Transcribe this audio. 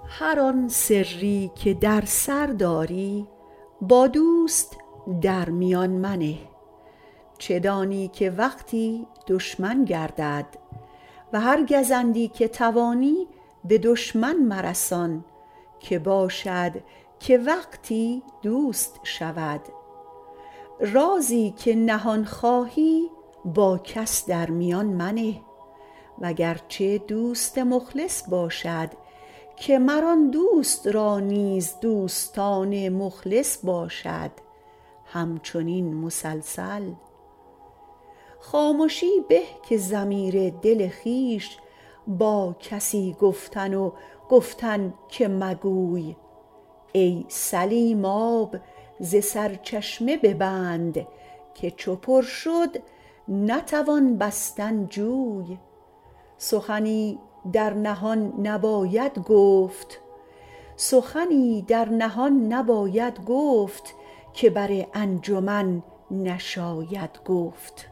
هر آن سری که در سر داری با دوست در میان منه. چه دانی که وقتی دشمن گردد و هر گزندی که توانی به دشمن مرسان، که باشد که وقتی دوست شود. رازی که نهان خواهی با کس در میان منه، وگرچه دوست مخلص باشد که مر آن دوست را نیز دوستان مخلص باشد همچنین مسلسل. خامشی به که ضمیر دل خویش با کسی گفتن و گفتن که مگوی. ای سلیم آب ز سرچشمه ببند که چو پر شد نتوان بستن جوی. سخنی در نهان نباید گفت که بر انجمن نشاید گفت.